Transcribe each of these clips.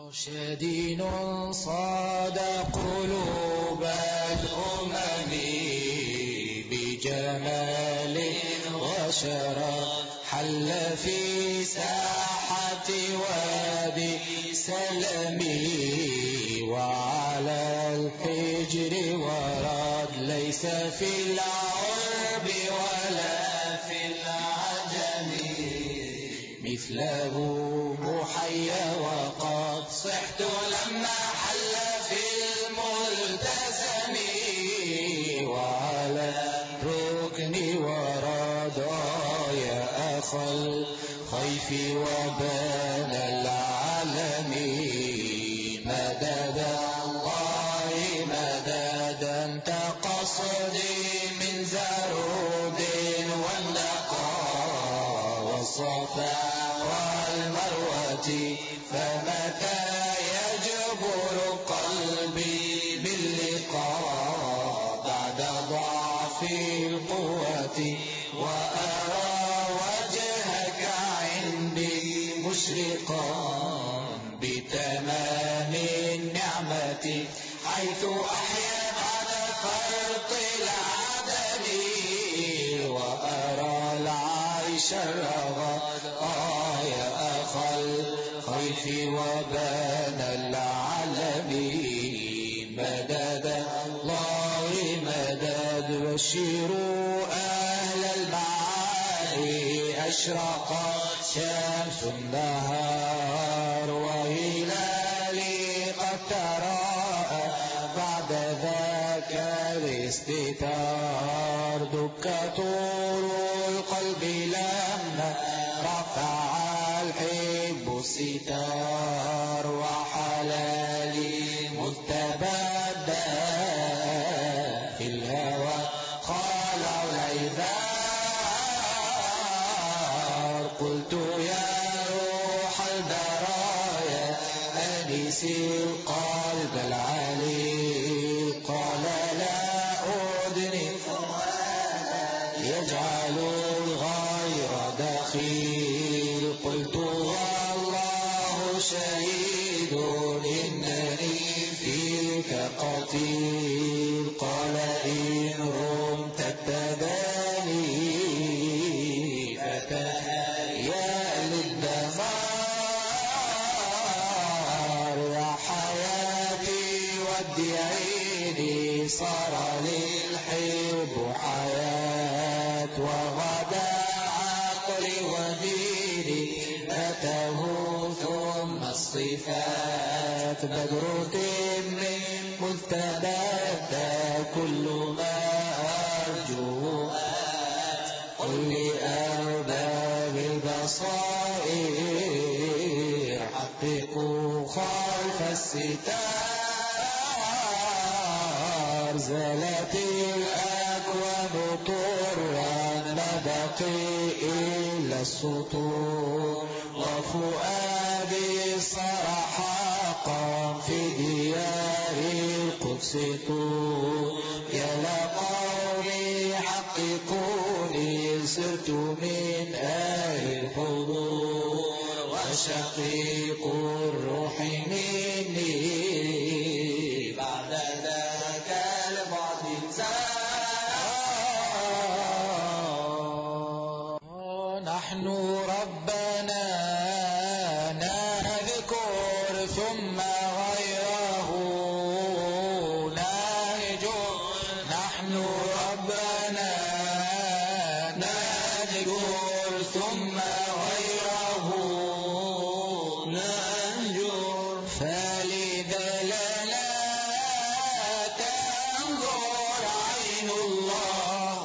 شديد صاد قلوب الأمم بجمال وشرف، حل في ساحة وادي سلمي وعلى الحجر ورد، ليس في العرب ولا في العجم مثله محيا، وقد صحت لما حل في الملتزم وعلى الركن ورد. يا أخا الخيف وبان العالمين، مدد الله مددا أنت قصدي من زرود والنقاء والصفا والمروة، فمتى يجبر قلبي باللقاء بعد ضعف القوة، وأرى وجهك عندي مشرقا بتمام النعمة، حيث أحيا بعد فرط العدد، وأرى العيش الرغد. يا أخا الخيف وبان العالمين، مدد الله مدد. بشروا أهل المعالي أشرقت شمس النهار، وهلالي قد تراءى بعد ذاك الاستتار، دك طور القلب لما رفع الحب الستار، وحلالي مستبدا في الهوى خالع العذار. قلت يا روح البرايا أنسي القلب العلي، قال لا أدري يجعل الغير دخيل. قلت والله شهيد إنني فيك قتيل، قال إن رمت التداني فتهيأ للدمار. يا حياتي وديعيني صار للحب حياة، وغدا عقلي وديني أتاه ثم الصفات. بدر من مستبد كل ما أرجوه، قل لأرباب البصائر حققوا خلف الستار. زالت الأكوان طرا ما بقي إلا السطور، وفؤادي صار حقا في ديار القدس طور. يا لقومي حققوني صرت من أهل الحضور، وشقيق الروح مني بعد ذاك البعد نحن ربنا نذكر ثم غيره نهجر. نحن ربنا نذكر ثم غيره نهجر، فلذا لنا تنظر عين الله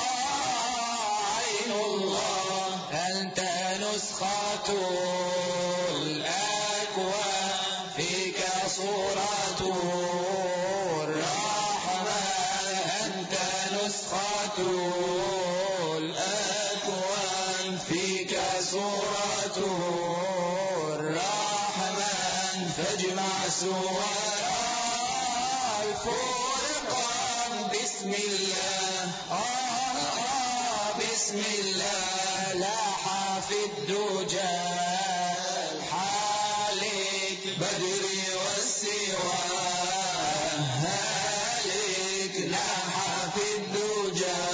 عين الله. أنت نسخة الأكوان فيك صورة الرحمن. أنت نسخة الأكوان فيك صورة الرحمن، فاجمع سور الفرقان بسم الله بسم الله. لاح في الدجى الحالك بدري والسواه هالك لاح في الدجى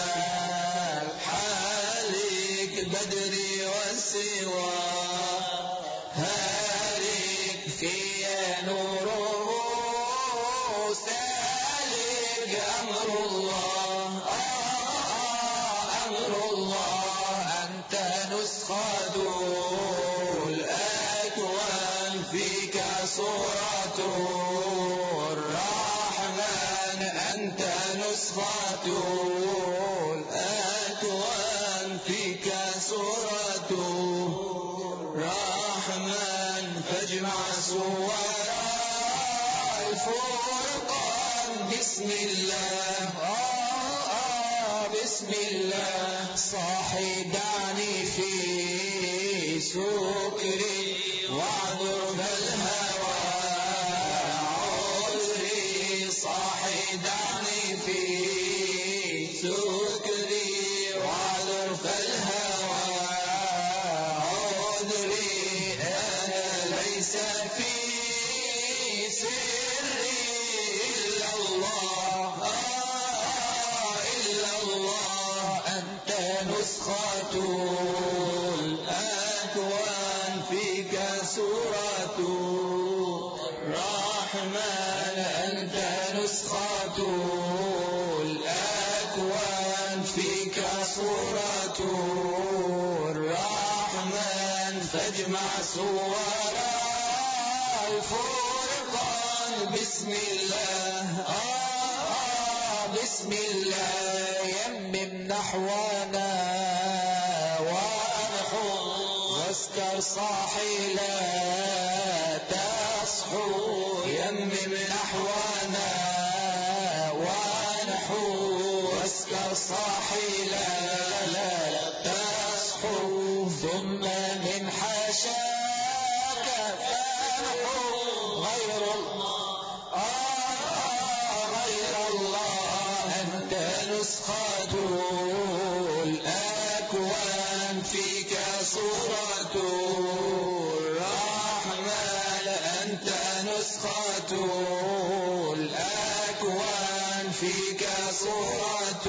حالك بدري والسواه هالك في نوره سالك أمر الله أمر الله أنت نسخة الأكوان فيك صورة الرحمن أنت نسخة الأكوان فيك صورة الرحمن فاجمع صور الفرقان بسم الله بسم الله صاحي دعني في سكري واعذر فالهوى عذري صاحي دعني في سكري واعذر فالهوى عذري أنا ليس في سري إلا الله إلا الله أنت نسخة الأكوان فيك سورة الرحمن أنت نسخة الأكوان فيك سورة الرحمن فاجمع صور الفرقان بسم الله بسم الله يمم نحونا وانحو واسكر صاحي لا تصحو يمم نحونا وانحو واسكر صاحي لا تصحو ثم من حاشاك فانحو غير الله غير الله أنت نسخة الأكوان فيك صورة الرحمن أنت نسخة الأكوان فيك صورة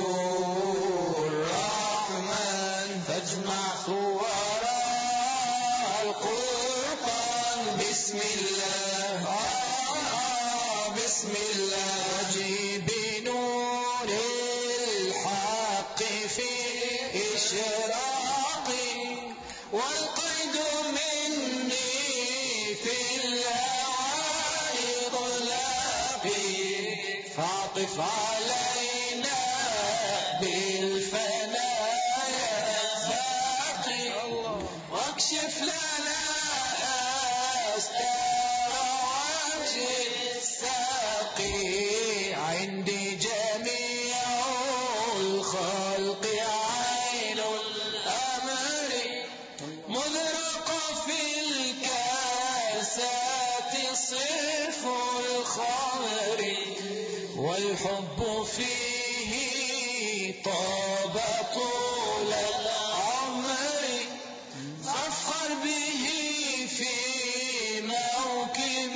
الرحمن فاجمع صور القرآن بسم الله بسم الله جيب نور الحق في إشراقي والقيد مني في الهوى إطلاقي فاعطف علينا بالفنايا ساقي واكشف لنا أستار وجه الساقي عندي جميع الخلق عين الأمر مذرق في الكاسات صرف الخمر والحب فيه طاب طول العمر فافخر به في موكب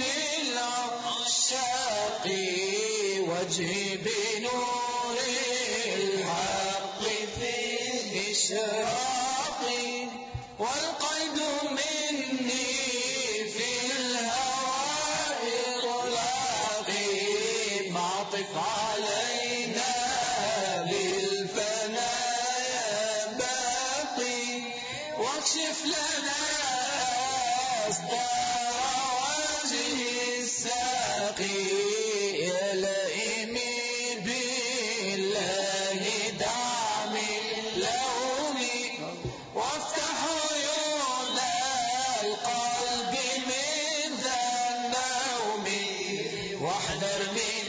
العشاق وجهي بنور الحق في إشراقي والقيد مني في الهوى إطلاقي معطف علينا بالفنايا باقي واكشف لنا أستار وجه الساقي يا لئيمي بالله دعمي لومي وافتح عيون القلب من ذا النوم واحذر من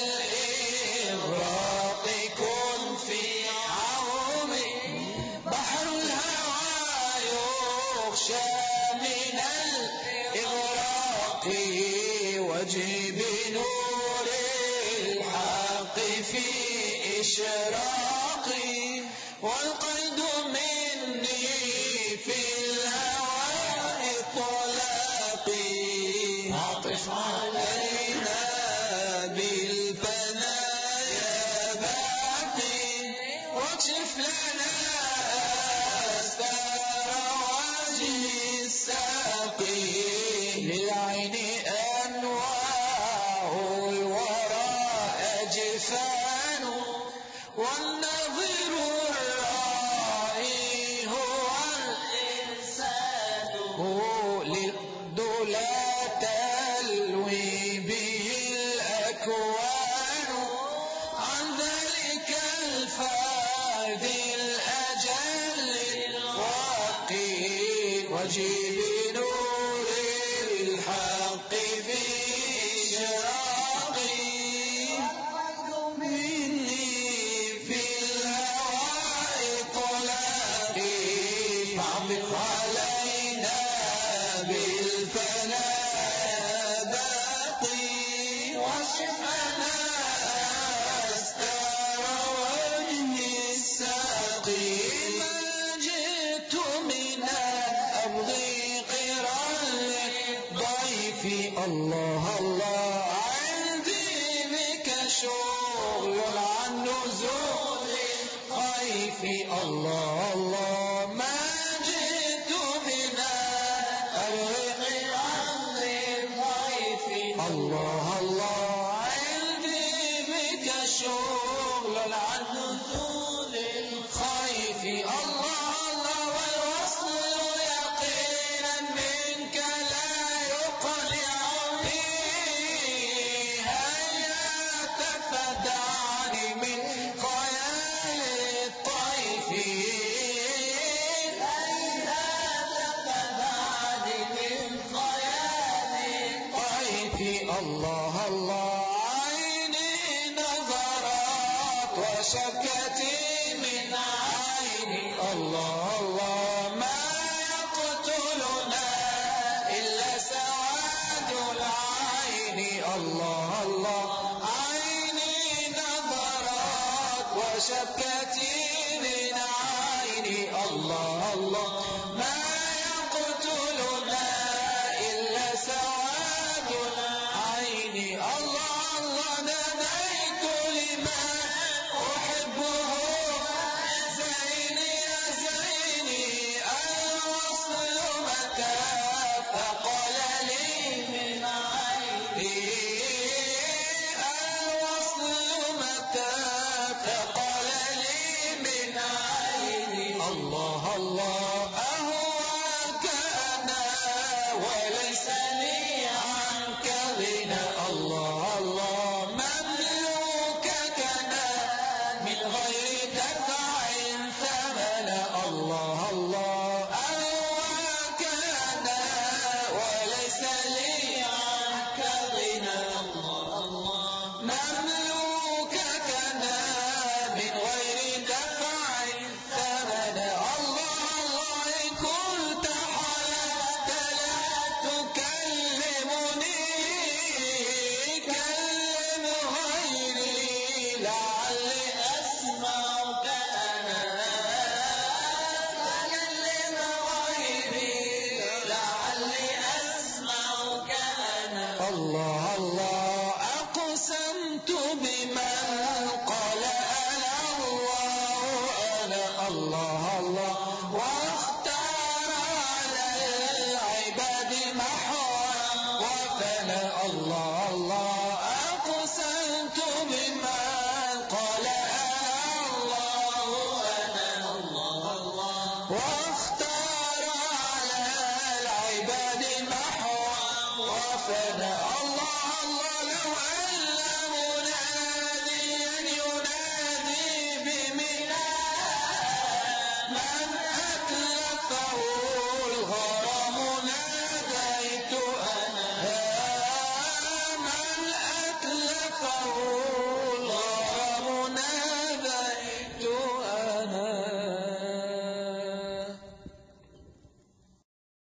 الإغراق كن في عومي بحر الهوى يخشى من الإغراق وجهي بنور الحق في إشراقي والقيد مني في الهوى إطلاقي عطف علينا بالفناء يا باقي واكشف لنا أستار وجه الساقي للعين أنواع الورى أجفان والنظر الرائي هو الإنسان للدلا تلوي به الأكوان عن ذلك الفرد الأجل الواقي وجيب نور الحق في شراقي مني في الهواء طلاقي فاعطف علينا بالفناء باقي واشفنا أستار وجه الساقي ما جئت من أبغي قرا للضيف الله الله عندي بك شغل عن نزول الخيف الله الله ما جئت بنا أبغي عن الضيف الله الله عندي بك شغل عن نزول الخيف الله الله والوصل يقينا منك لا يقنعني هيا تفدعني من خيال الطيف هيا تفدعني من خيال الطيف الله الله عيني نظرات وشكتي من عيني الله الله ما يقتلنا إلا سواد العين الله الله عيني نظرات وشكتي من عيني الله الله ما يقتلنا إلا سواد العين الله الله ناديت لما أحبه زيني يا زيني الوصل متى فقال لي من عيني